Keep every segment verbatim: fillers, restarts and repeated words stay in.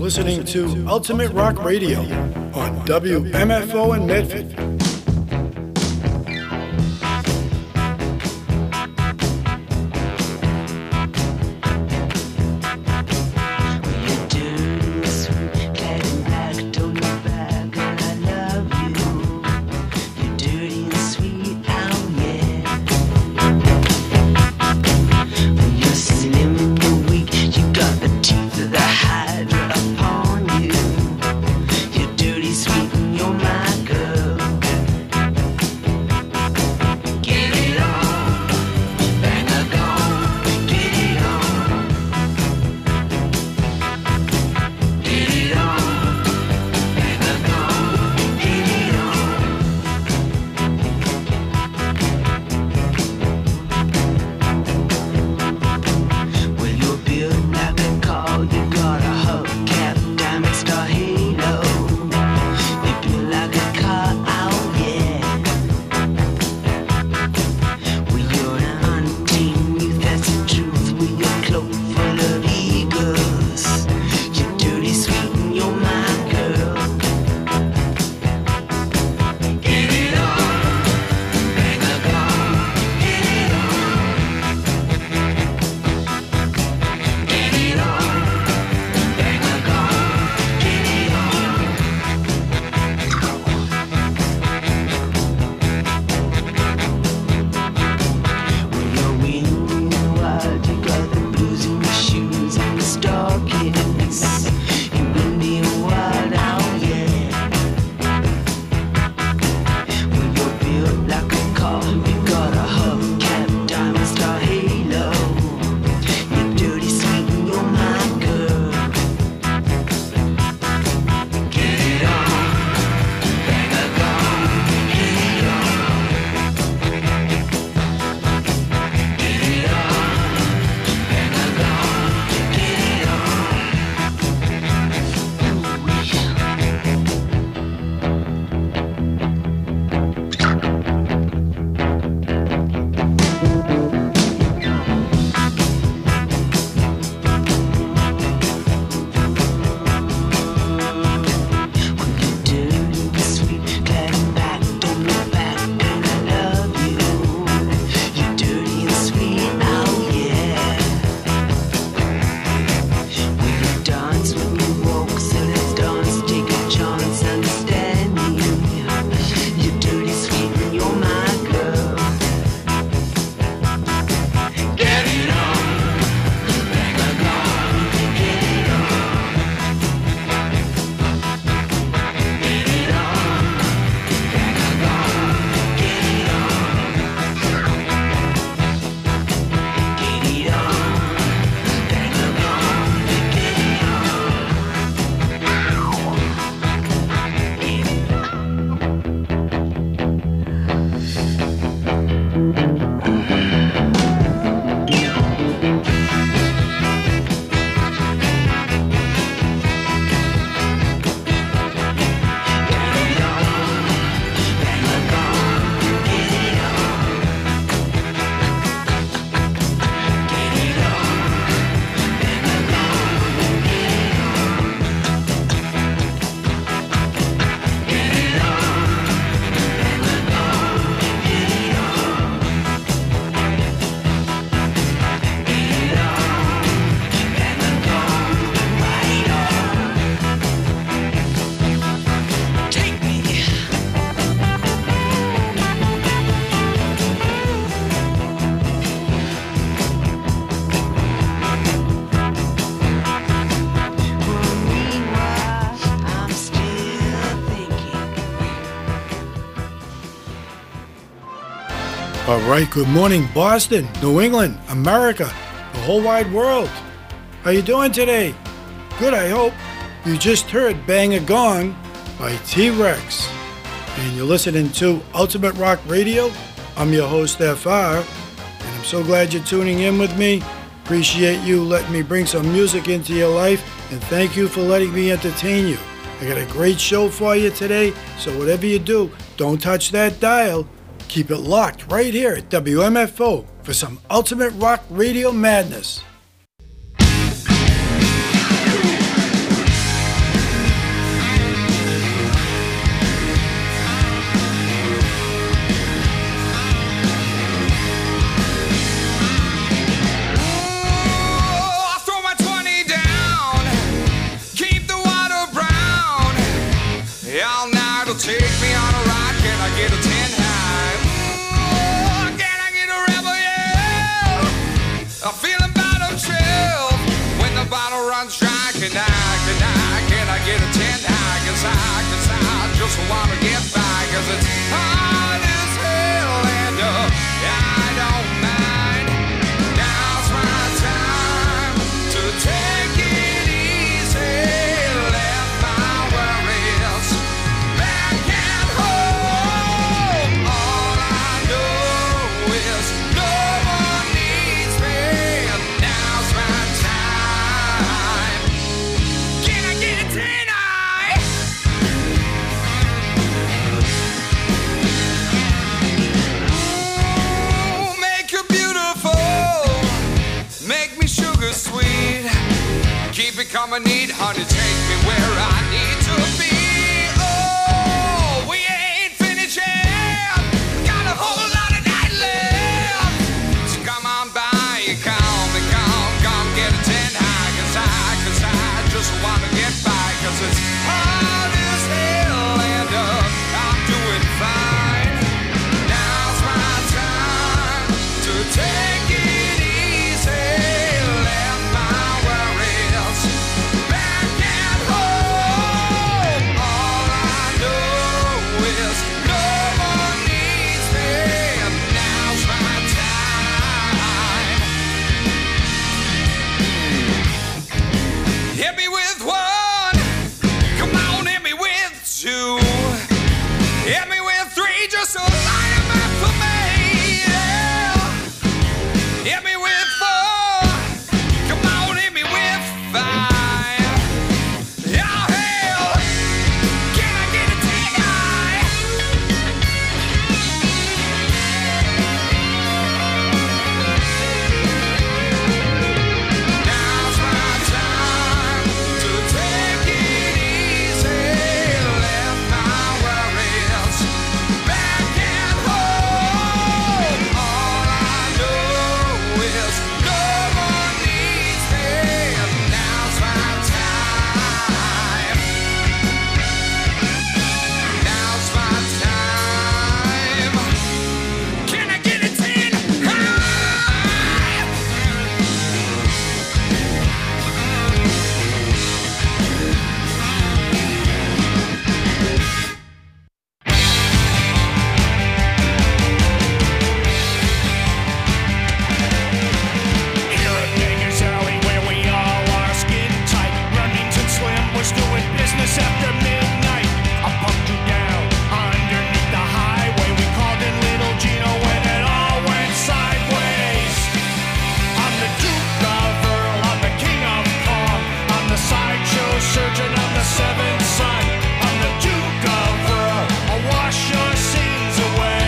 listening to Ultimate Rock Radio on W M F O in Medford. All right, good morning, Boston, New England, America, the whole wide world. How you doing today? Good, I hope. You just heard Bang a Gong by T-Rex. And you're listening to Ultimate Rock Radio. I'm your host, F R, and I'm so glad you're tuning in with me. Appreciate you letting me bring some music into your life, and thank you for letting me entertain you. I got a great show for you today, so whatever you do, don't touch that dial. Keep it locked right here at W M F O for some Ultimate Rock Radio madness. come and need, honey, take me where I need to be. Oh, we ain't finished yet. Got a whole lot of night left. So come on by, come and come, come get a ten high, cause I, cause I just wanna get by, cause it's hard as hell and uh, I'm doing fine. Now's my time to take it easy. Let my worries back at home. All I know is no one needs me. Now's my time. Hit me with one, come on, hit me with two, hit me with three, just to light 'em up for me. Yeah. Hit me with four, come on, hit me with five. Oh hell, can I get a ten high? Now's my time to take it easy. Let my worries back at home. All I know is no one needs me. Now's my time. Now's my time. Can I get a ten high? Here at Vegas Alley, where we all are skin tight, Remington Slim was doing business after midnight. I pumped you down underneath the highway. We called in Little Gino when it all went sideways. I'm the Duke of Earl, I'm the King of Kong, I'm the sideshow surgeon, I'm the seventh son. I'm the Duke of Earl, I'll wash your sins away.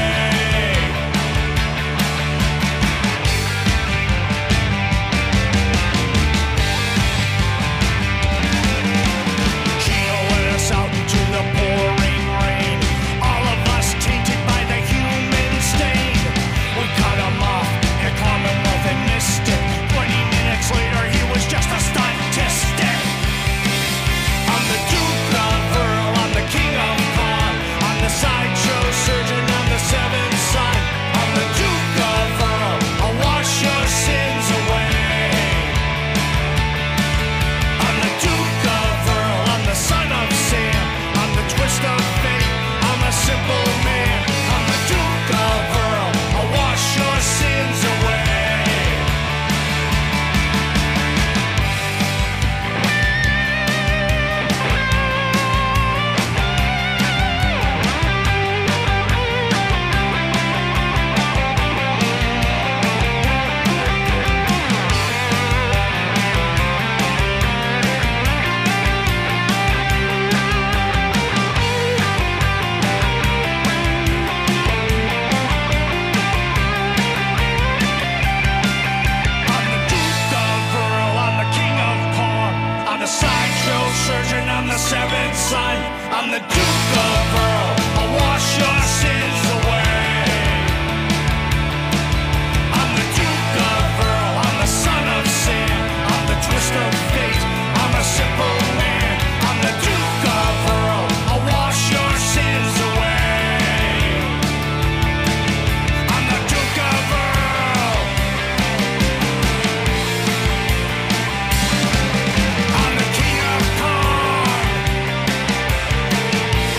Gino led us out into the pouring rain, all of us tainted by the human stain. We cut him off at Commonwealth and Mystic. Twenty minutes later, he was just a statistic. I'm the Duke of Earl, I'm the King of Kong, I'm the sideshow surgeon, I'm the seventh son. I'm the Duke of Earl, I'll wash your sins away. I'm the Duke of Earl, I'm the son of Sam, I'm the twist of fate, I'm a simple man. I'm the Duke of Earl, I'll wash your sins away. I'm the Duke of Earl, I'm the King of Kong, I'm the sideshow surgeon, I'm the seventh son. I'm the Duke of Earl, I'll wash your sins away. I'm the Duke of Earl, I'm the son of Sam, I'm the twist of fate, I'm a simple man. I'm the Duke of Earl, I'll wash your sins away. I'm the Duke of Earl, I'm the King of Kong,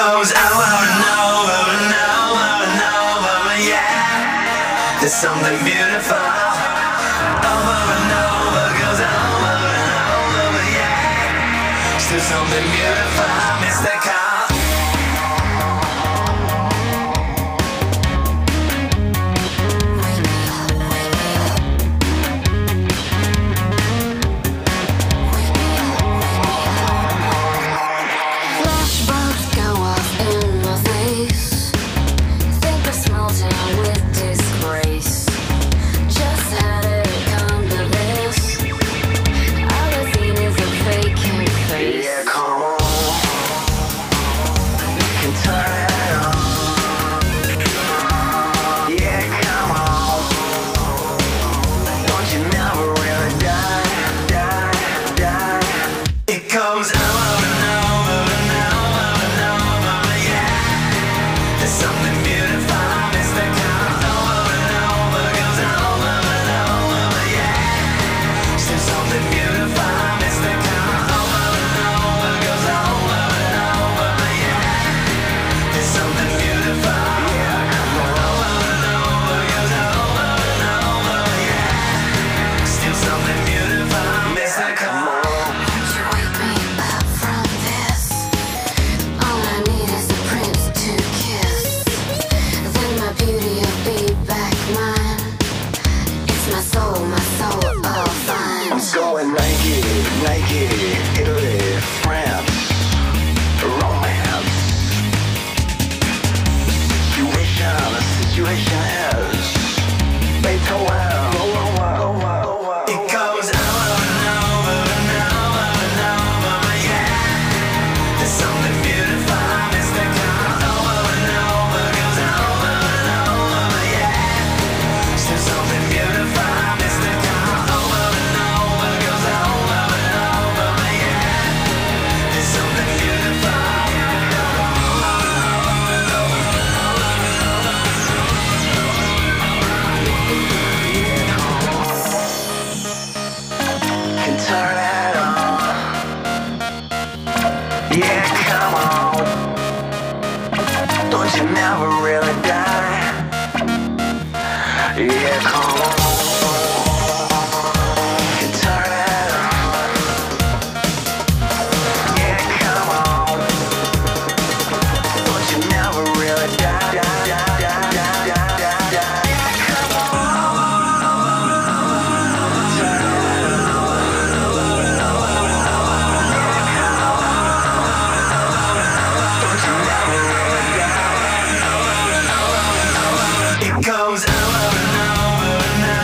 goes over and over and over and over, yeah. There's something beautiful. Over and over, goes over and over, yeah. Still something beautiful, mystical. Goes over and over and over.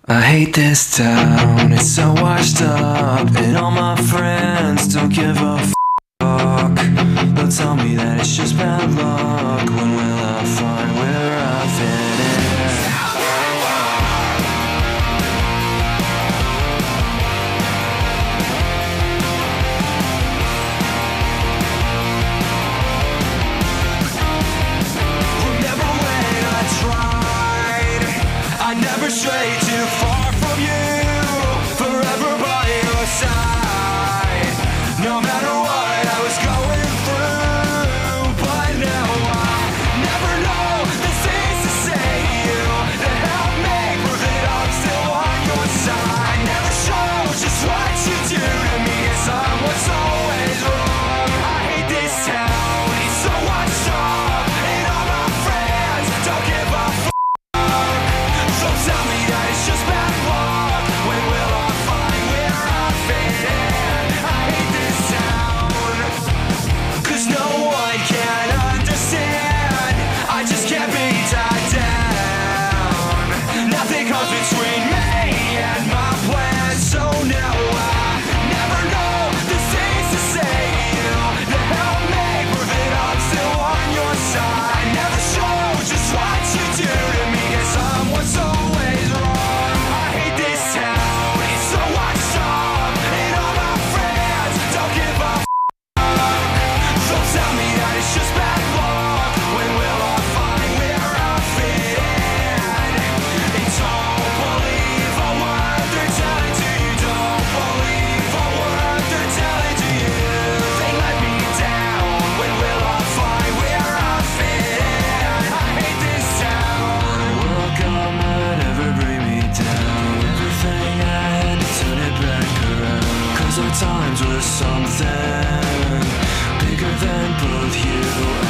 I hate this town, it's so washed up, and all my friends don't give a fuck. They'll tell me that it's just bad luck. When will I find where I fit in? Remember when I tried? I never strayed too far from you. Forever by your side. No matter what I was going through. But now I never know the things to say to you to help me prove that I'm still on your side. Never show just what you do to me, 'cause I'm what's always wrong. I hate this town, it's so washed up, and all my friends don't give a fuck. So tell me that it's just bad luck. When will I find where I fit in? I hate this town, 'cause no one can understand. I just can't be tied down. Nothing comes between me and my plans. So now I never know the things to say to you to help me prove that I'm still on your side. Never show just what you do to me, 'cause I'm what's always wrong. I hate this town, it's so washed up, and all my friends don't give a fuck. So tell me that it's just bad luck. When will I find where I fit in? And don't believe a word they're telling to you. Don't believe a word they're telling to you. They let me down. When will I find where I fit in? I hate this town. Will come and never bring me down. Everything I had to turn it back around. 'Cause our times were something bigger than both you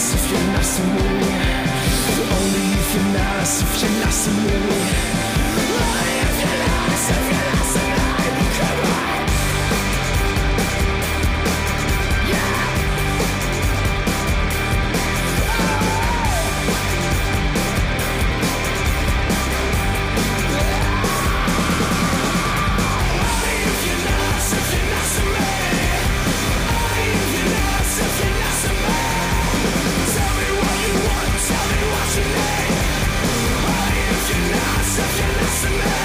nice, if you're nice to me. Only if you're nice, if you're nice to me. Only if you're nice, if you're nice to me. Come on. Yeah. Only if you're nice, if you're nice to me. Only if you're nice, if you're nice to me. Tell me what you want, tell me what you need. Only if you're nice, if you're nice to me.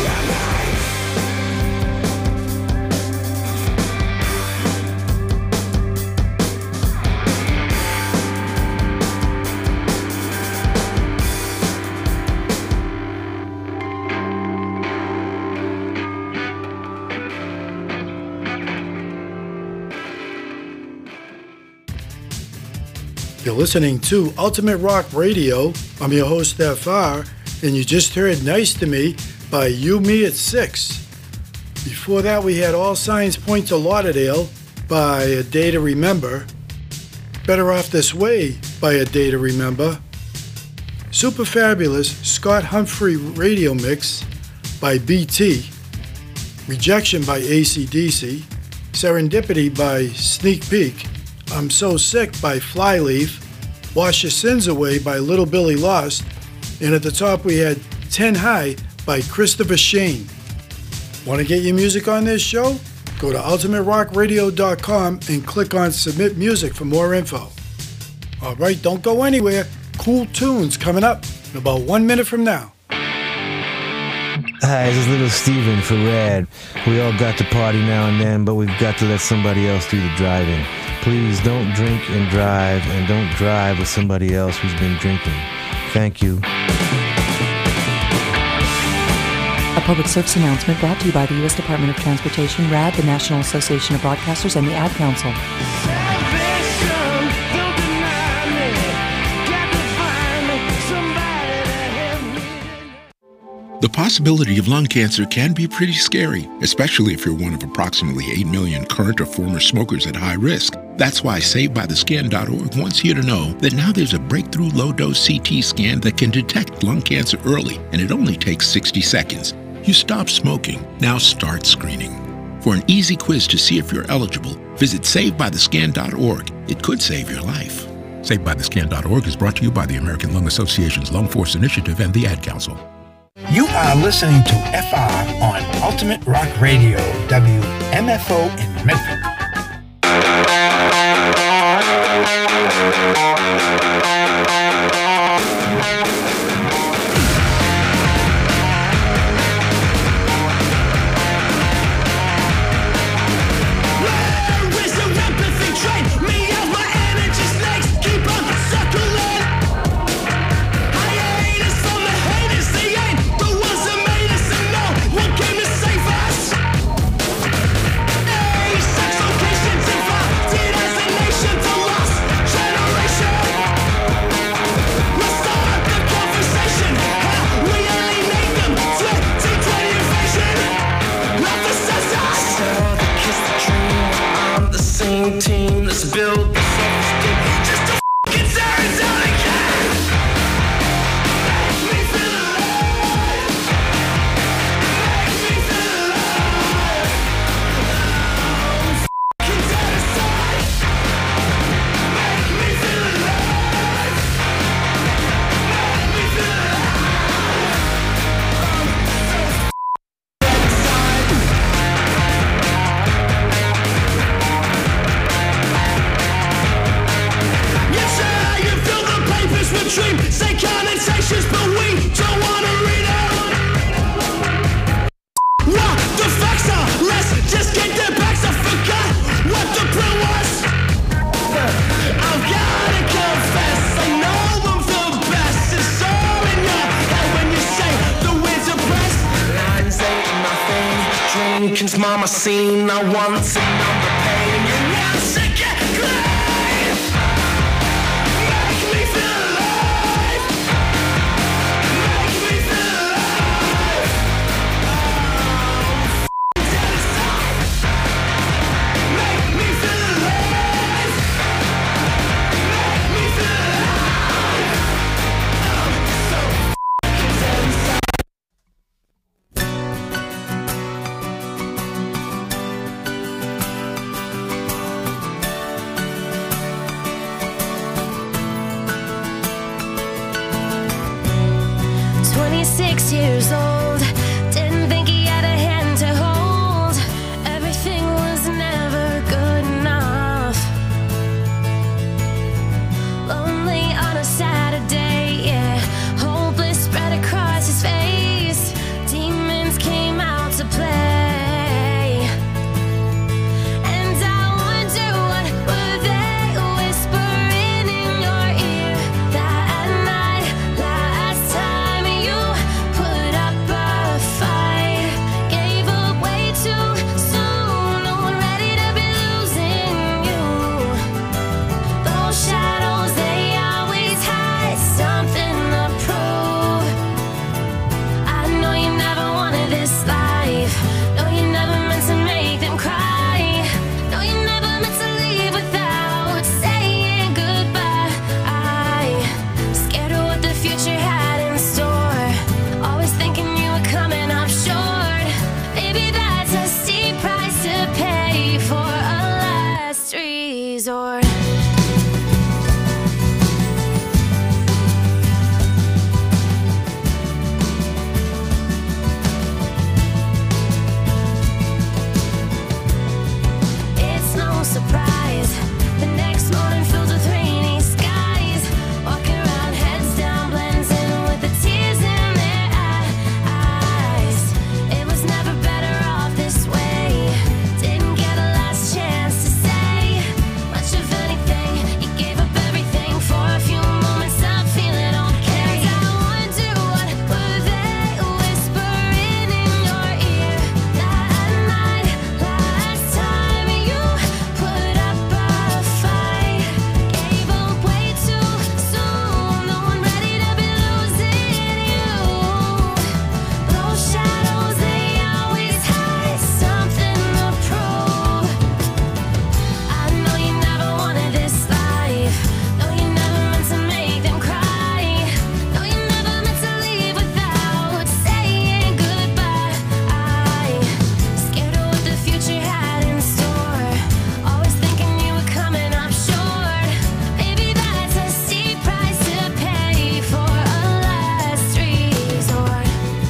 You're listening to Ultimate Rock Radio. I'm your host, F R, and you just heard Nice to Me by You Me at Six. Before that, we had All Signs Point to Lauderdale by A Day to Remember, Better Off This Way by A Day to Remember, Super Fabulous Scott Humphrey Radio Mix by B T, Rejection by A C D C, Serendipity by Sneak Peek, I'm So Sick by Flyleaf, Wash Your Sins Away by Little Billy Lost, and at the top we had ten High by Christopher Shane. Want to get your music on this show? Go to ultimate rock radio dot com and click on Submit Music for more info. All right, don't go anywhere. Cool tunes coming up in about one minute from now. Hi, this is Little Steven for Rad. We all got to party now and then, but we've got to let somebody else do the driving. Please don't drink and drive, and don't drive with somebody else who's been drinking. Thank you. A public service announcement brought to you by the U S Department of Transportation, R A D, the National Association of Broadcasters, and the Ad Council. The possibility of lung cancer can be pretty scary, especially if you're one of approximately eight million current or former smokers at high risk. That's why Saved By The Scan dot org wants you to know that now there's a breakthrough low-dose C T scan that can detect lung cancer early, and it only takes sixty seconds. You stop smoking, now start screening. For an easy quiz to see if you're eligible, visit Saved By The Scan dot org. It could save your life. Saved By The Scan dot org is brought to you by the American Lung Association's Lung Force Initiative and the Ad Council. You are listening to F R on Ultimate Rock Radio, W M F O in Medford. Team, let's build the self-esteem just to f***ing tear it down again. Make me feel alive. Make me feel alive. Oh, f***ing dead aside. Make me feel alive. Make me feel alive. I'm so f***ing dream, say connotations, but we don't wanna read out what the facts are. Let's just get their backs. I forgot what the plan was. I've gotta confess, I know I'm the best. It's all in your head when you say the winds are pressed. Lines ain't nothing, drinking's mama scene. I want to numb the pain, and you want to get clean. Make me feel alive. Make me feel alive. Oh, dead aside. Make me feel alive. Make me feel twenty-six years old. Didn't think he had a hand to hold. Everything was never good enough. Lonely on a Saturday, yeah. Hopeless spread across his face. Demons came out to play. And I wonder what were they whispering in your ear that night, last time you put up a fight. Gave up way too soon, no one ready to be losing you. Those shadows, they always hide something to prove. I know you never wanted this life. No, you never meant to make them cry. No, you never meant to leave without saying goodbye. I scared of what the future had in store. Always thinking you were coming up short. Maybe that's a steep price to pay for a last resort. It's no surprise. The next morning filled with rainy skies. Walking around heads down, blending with the tears in their eyes. It was never better off this way. Didn't get a last chance to say much of anything. You gave up everything for a few moments of feeling okay. And I wonder what were they whispering in your ear that night, last time you put up a fight. Gave up way too soon, no one ready to be losing you. Those shadows, they always hide something to prove. I know you never wanted this life. No, you never meant to make them cry. No, you never meant to leave without saying goodbye. I scared of what the future had in store. Always thinking you were coming up short. Maybe that's a steep price to pay for a last resort.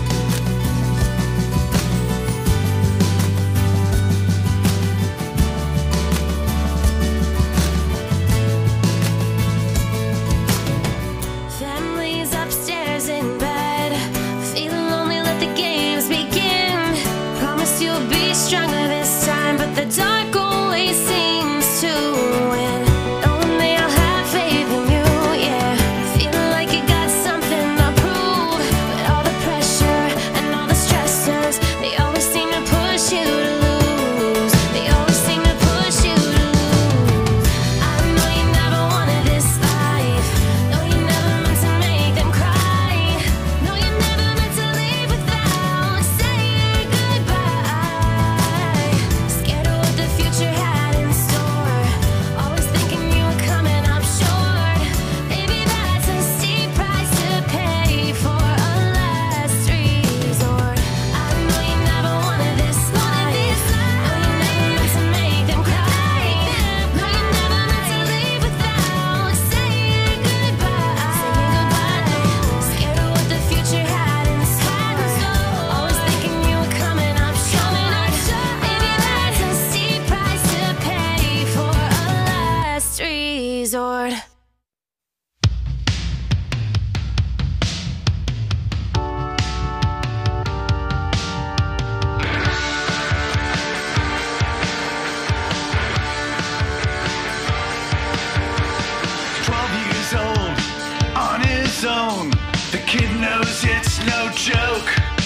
Families upstairs in bed, feeling lonely, let the games begin. Promise you'll be stronger this time, but the dark always seems to win. Knowing they all have faith in you, yeah. Feeling like you got something to prove. But all the pressure and all the stressors, they always seem to push you to lose. They always seem to push you to lose. I know you never wanted this life. No, you never meant to make them cry. No, you never meant to leave without saying goodbye. Scared of what the future had in store. Always thinking you were coming up short. Maybe that's a steep price to pay for a last resort. I know you never wanted this life. No, you never meant to make them cry. No, you never meant to leave without saying goodbye. Scared of what the future had in store. Always thinking you were coming up short. Maybe that's a steep price to pay for a last resort. twelve years old, on his own. The kid knows it's no joke.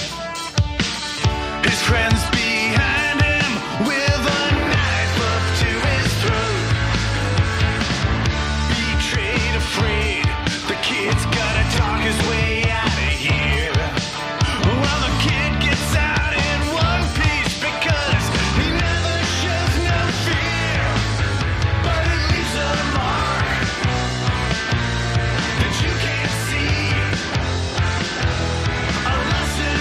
His friends behind him with a knife up to his throat. Betrayed, afraid, the kid's gotta talk his way out of here. Well, the kid gets out in one piece because he never shows no fear. But it leaves a mark that you can't see. A lesson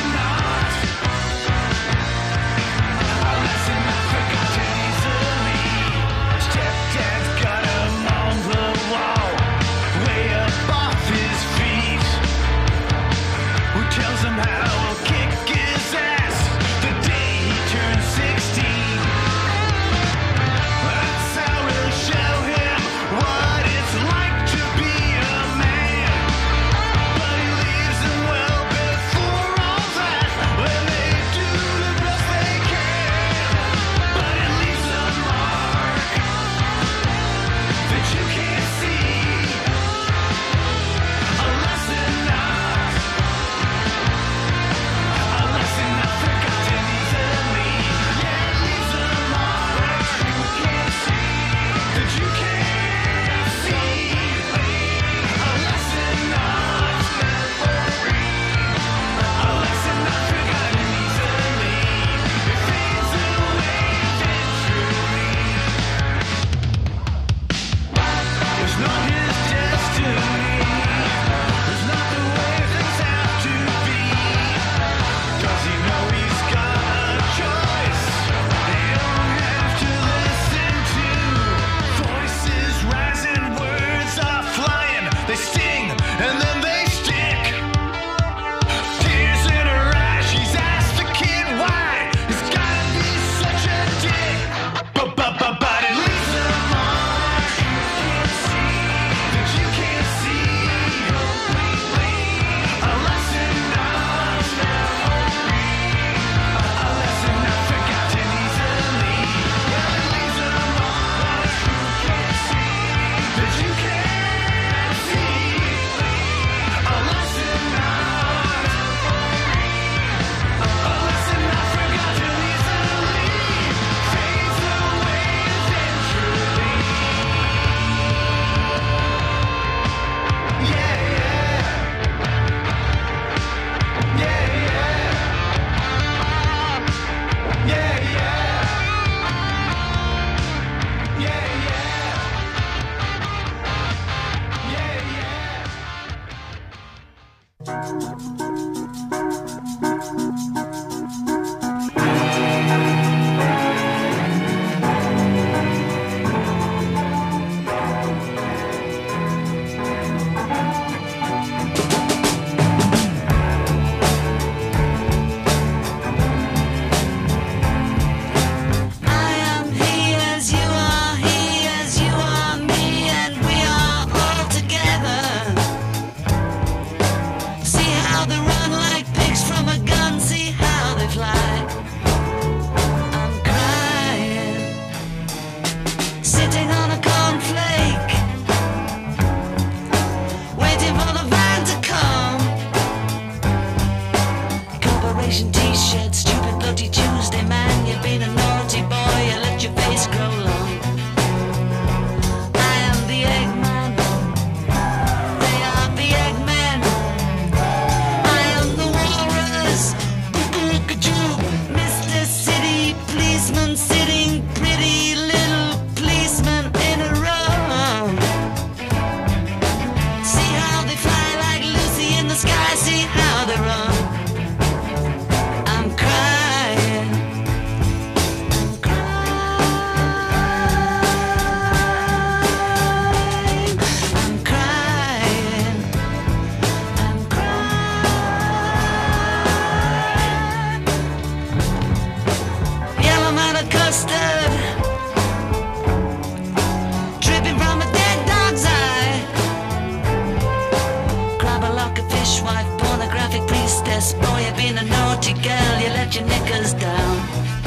like a fishwife, pornographic priestess. Boy, you've been a naughty girl, you let your knickers down.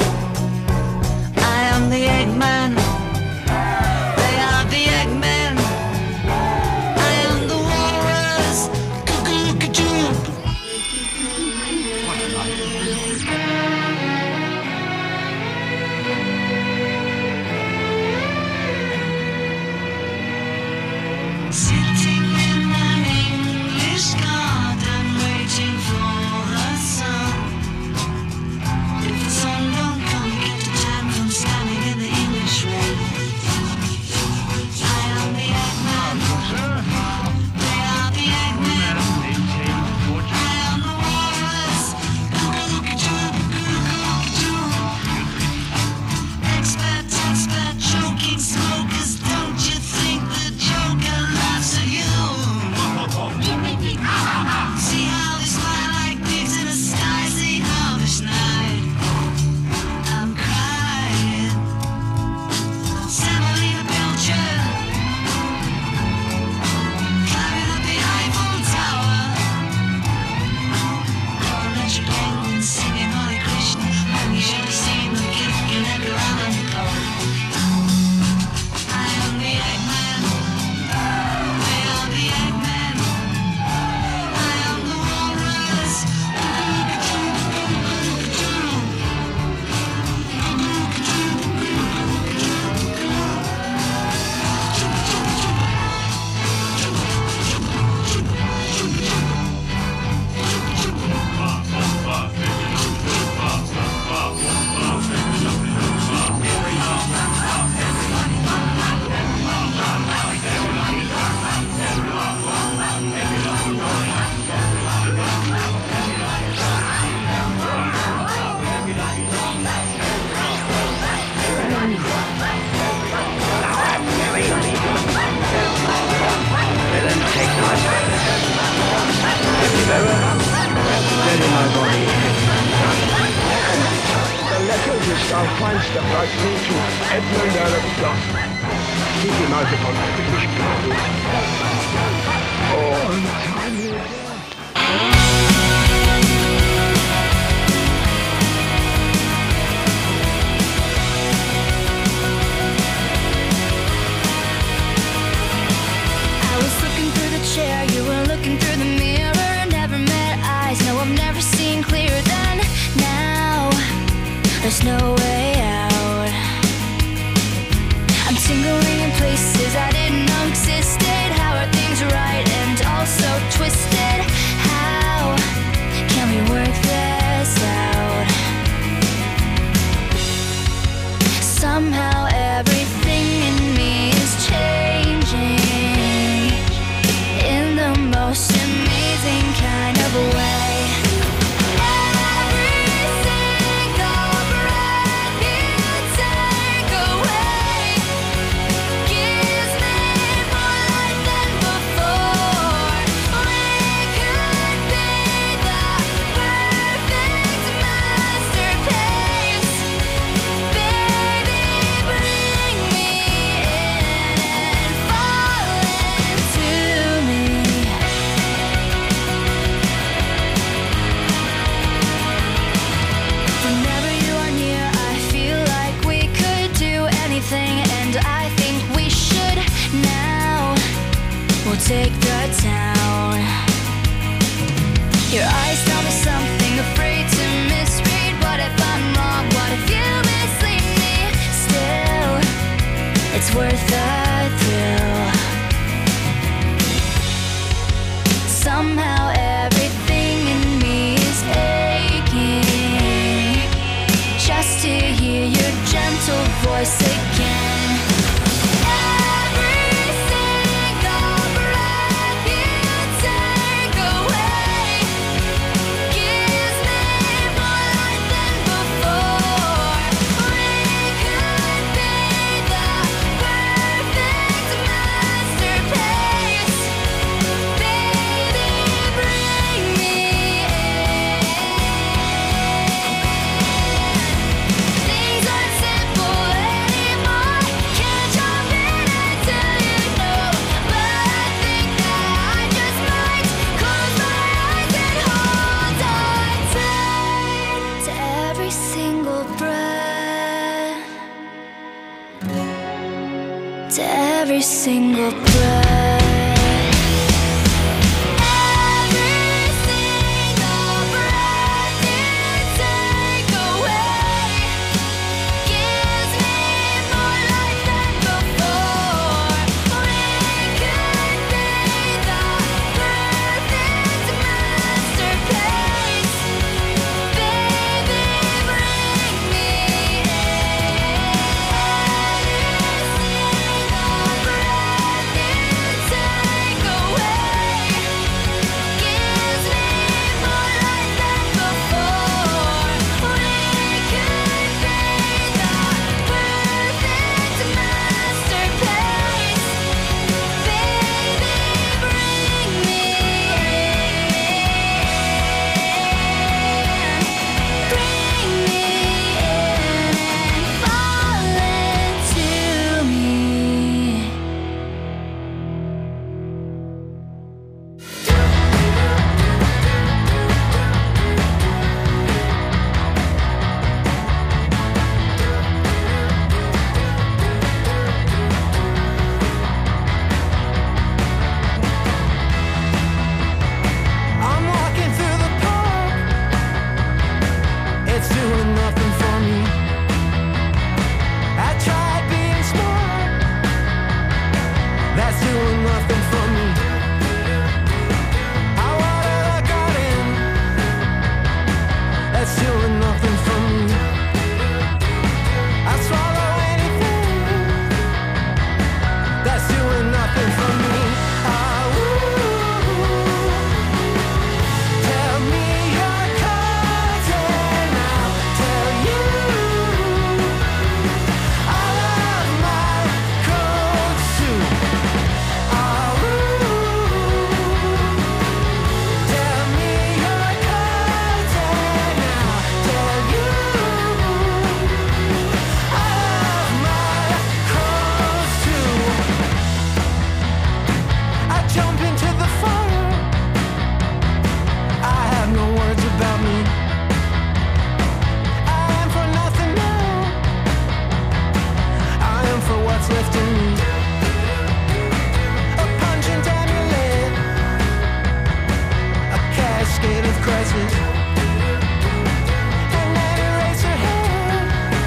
I am the Eggman. They are the Eggmen. I am the walrus. Cuckoo-cuckoo. Sitting in an English garden, waiting for the sun. If the sun don't come, you get the tan from standing in the English rain. I am the Eggman. They are the Eggmen. I am the walrus. Cuckoo-cuckoo, cuckoo-cuckoo. Expert, expert, choking smokers. Don't you think the Joker laughs at you? See how they smile like pigs in a Stasi harvest night. I'm crying. Semolina Pilcher. Climbing up the Eiffel Tower. Coronation Penguin singing Hare Krishna. You should have seen the gift in Edgar Allan Poe. I am the Eggman. They are the Eggmen. I am the walrus. The letters is our fine stuff right through to Edmund Earl of Scott. Keep him out upon the British party. Oh, untimely death. I was looking through the chair, you were looking through the mirror. Never met eyes, no, I've never seen clearer than now. There's no way out. I'm tingling in places I didn't know existed. How are things right and also twisted? How can we work this out? Somehow everything in me is changing in the most amazing kind of way. Every single breath you take away gives me more life than before. We could be the perfect masterpiece. Baby, bring me in and fall into me. Whenever you are near, I feel like we could do anything, and I think we should now. We'll take the town. Your eyes tell me something, afraid to misread. What if I'm wrong? What if you mislead me? Still, it's worth the thrill. Somehow everything in me is aching just to hear your gentle voice again. Every single breath you take away gives me more life than before. We could be the perfect masterpiece. Baby, bring me in. Things aren't simple anymore. every single breath. Every single breath you take away gives me more life than before. We could be the perfect masterpiece. Baby, bring me I'm walking through the park. It's doing nothing for me. I tried being smart. That's doing nothing for me. I water the garden. That's doing nothing for me. I swallow anything. That's doing nothing for me. Ah, ooh. Tell me your cards and I'll tell you. I love my cold soup. Ah, ooh. Tell me your cards and I'll tell you. I love my cold soup. I jump into the fire. I have no words about me. I am for nothing now. I am for what's left in me. A pungent amulet, a cascade of crisis, and an eraser head.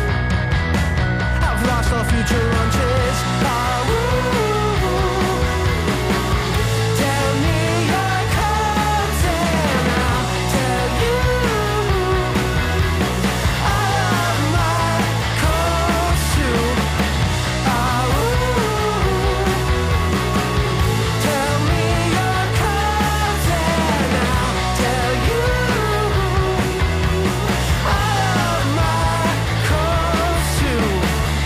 I've lost all future lunches. Ah, ooh. Tell me your cards and I'll tell you. I love my cold soup. Ah, ooh. Tell me your cards and I'll tell you. I love my cold soup.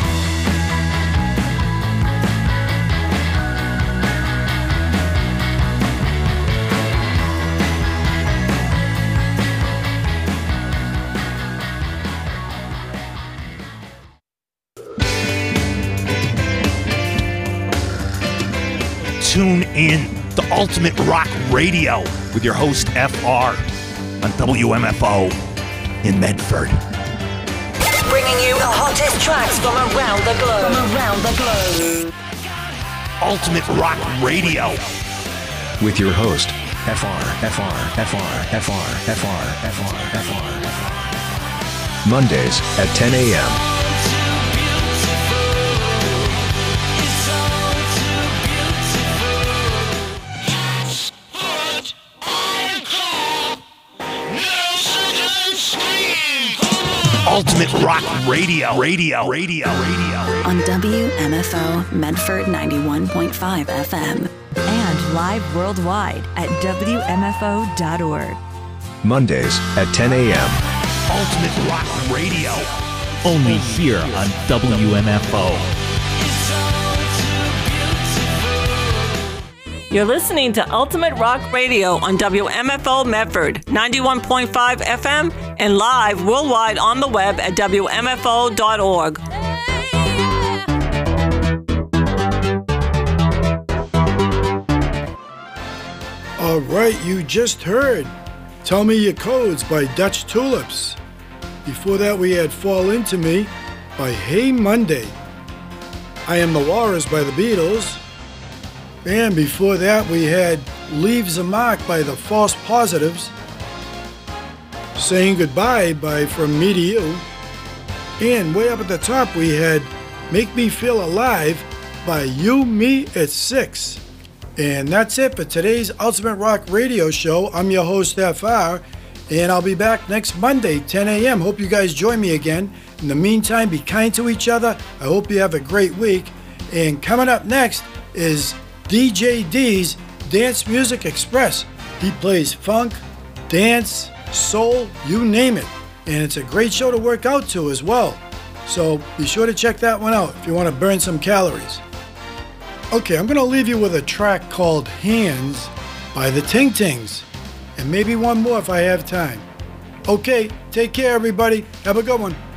Tune in to Ultimate Rock Radio with your host F R on W M F O in Medford. Bringing you the hottest tracks from around the globe. From around the globe. Ultimate Rock Radio with your host F R, F R, F R, F R, F R, F R, F R, F R. Mondays at ten a.m. Ultimate Rock Radio, Radio, Radio, Radio. On W M F O Medford ninety-one point five F M. And live worldwide at W M F O dot org. Mondays at ten a.m. Ultimate Rock Radio. Only here on W M F O. You're listening to Ultimate Rock Radio on W M F O Medford, ninety-one point five F M, and live worldwide on the web at W M F O dot org. All right, you just heard Tell Me Your Codes by Dutch Tulips. Before that, we had Fall Into Me by Hey Monday. I Am the Walrus by the Beatles. And before that, we had Leaves a Mark by the False Positives. Saying Goodbye by From Me to You. And way up at the top, we had Make Me Feel Alive by You, Me at Six. And that's it for today's Ultimate Rock Radio Show. I'm your host, F R, and I'll be back next Monday, ten a.m. Hope you guys join me again. In the meantime, be kind to each other. I hope you have a great week. And coming up next is D J D's Dance Music Express. He plays funk, dance, soul, you name it. And it's a great show to work out to as well. So be sure to check that one out if you want to burn some calories. Okay, I'm going to leave you with a track called Hands by the Ting Tings. And maybe one more if I have time. Okay, take care everybody. Have a good one.